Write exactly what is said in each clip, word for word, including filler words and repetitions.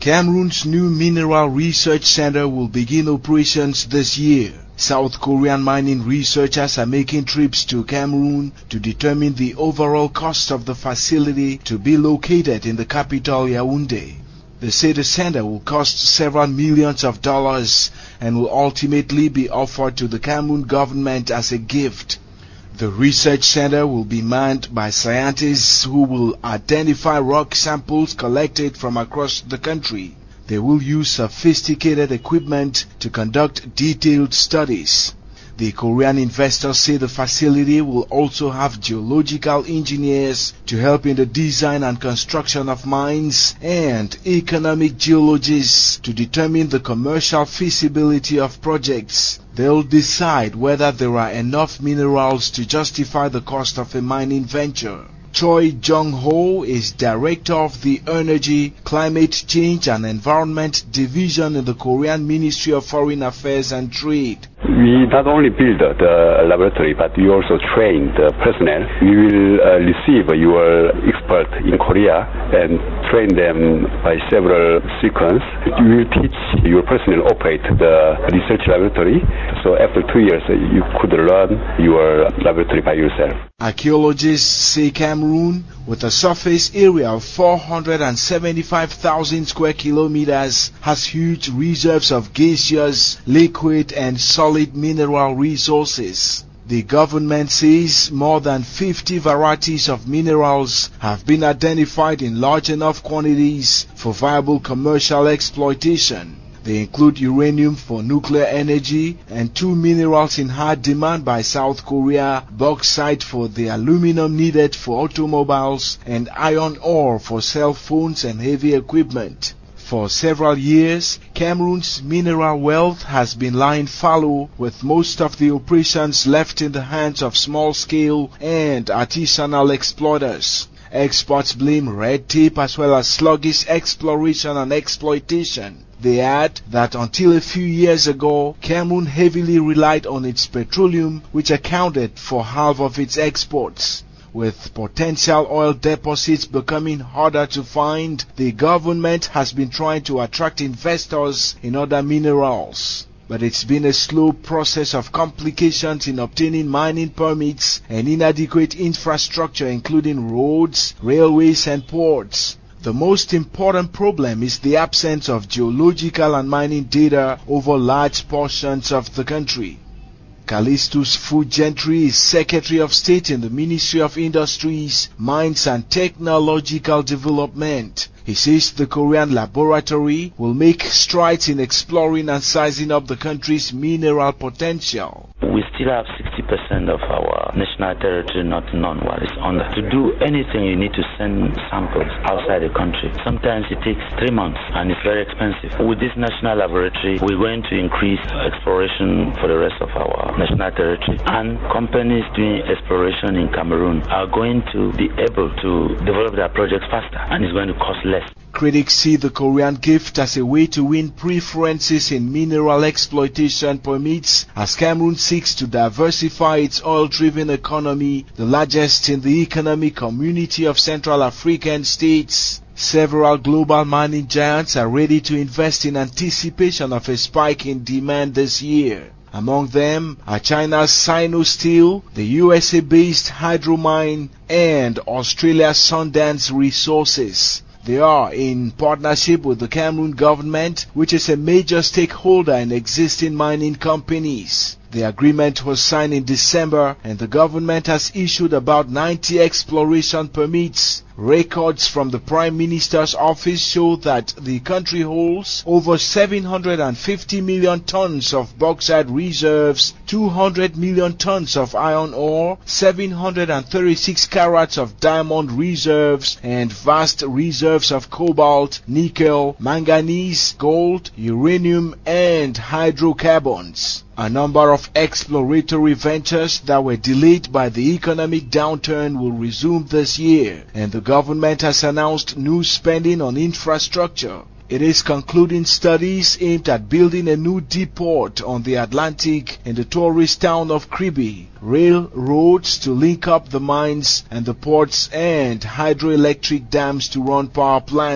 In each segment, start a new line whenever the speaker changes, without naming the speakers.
Cameroon's new mineral research center will begin operations this year. South Korean mining researchers are making trips to Cameroon to determine the overall cost of the facility to be located in the capital, Yaoundé. They say the center will cost several millions of dollars and will ultimately be offered to the Cameroon government as a gift. The research center will be manned by scientists who will identify rock samples collected from across the country. They will use sophisticated equipment to conduct detailed studies. The Korean investors say the facility will also have geological engineers to help in the design and construction of mines and economic geologists to determine the commercial feasibility of projects. They'll decide whether there are enough minerals to justify the cost of a mining venture. Choi Jung-ho is director of the Energy, Climate Change and Environment Division in the Korean Ministry of Foreign Affairs and Trade.
We not only build the laboratory, but we also train the personnel. We will uh, receive your expert in Korea and train them by several sequences. We will teach your personnel operate the research laboratory. So after two years, you could run your laboratory by yourself.
Archaeologists say Cameroon, with a surface area of four hundred seventy-five thousand square kilometers, has huge reserves of gaseous, liquid and solid mineral resources. The government says more than fifty varieties of minerals have been identified in large enough quantities for viable commercial exploitation. They include uranium for nuclear energy and two minerals in high demand by South Korea, bauxite for the aluminum needed for automobiles, and iron ore for cell phones and heavy equipment. For several years, Cameroon's mineral wealth has been lying fallow, with most of the operations left in the hands of small-scale and artisanal exploiters. Experts blame red tape as well as sluggish exploration and exploitation. They add that until a few years ago, Cameroon heavily relied on its petroleum, which accounted for half of its exports. With potential oil deposits becoming harder to find, the government has been trying to attract investors in other minerals. But it's been a slow process of complications in obtaining mining permits and inadequate infrastructure including roads, railways and ports. The most important problem is the absence of geological and mining data over large portions of the country. Callistus Fugentry is Secretary of State in the Ministry of Industries, Mines and Technological Development. He says the Korean laboratory will make strides in exploring and sizing up the country's mineral potential.
We still have sixty percent of our national territory not known what is under. To do anything, you need to send samples outside the country. Sometimes it takes three months and it's very expensive. With this national laboratory, we're going to increase exploration for the rest of our national territory. And companies doing exploration in Cameroon are going to be able to develop their projects faster and it's going to cost less.
Critics see the Korean gift as a way to win preferences in mineral exploitation permits as Cameroon seeks to diversify its oil-driven economy, the largest in the economic community of Central African states. Several global mining giants are ready to invest in anticipation of a spike in demand this year. Among them are China's Sinosteel, the U S A-based Hydromine, and Australia's Sundance Resources. They are in partnership with the Cameroon government, which is a major stakeholder in existing mining companies. The agreement was signed in December and the government has issued about ninety exploration permits. Records from the Prime Minister's office show that the country holds over seven hundred fifty million tons of bauxite reserves, two hundred million tons of iron ore, seven hundred thirty-six carats of diamond reserves, and vast reserves of cobalt, nickel, manganese, gold, uranium, and hydrocarbons. A number of exploratory ventures that were delayed by the economic downturn will resume this year, and the government has announced new spending on infrastructure. It is concluding studies aimed at building a new depot on the Atlantic in the tourist town of Kribi, railroads to link up the mines and the ports, and hydroelectric dams to run power plants.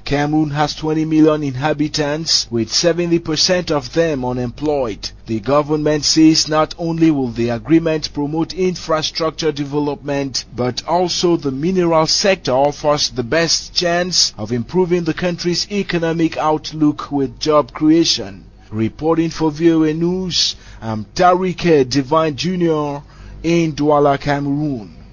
Cameroon has twenty million inhabitants, with seventy percent of them unemployed. The government says not only will the agreement promote infrastructure development, but also the mineral sector offers the best chance of improving the country's economic outlook with job creation. Reporting for V O A News, I'm Tarike Divine Junior in Douala, Cameroon.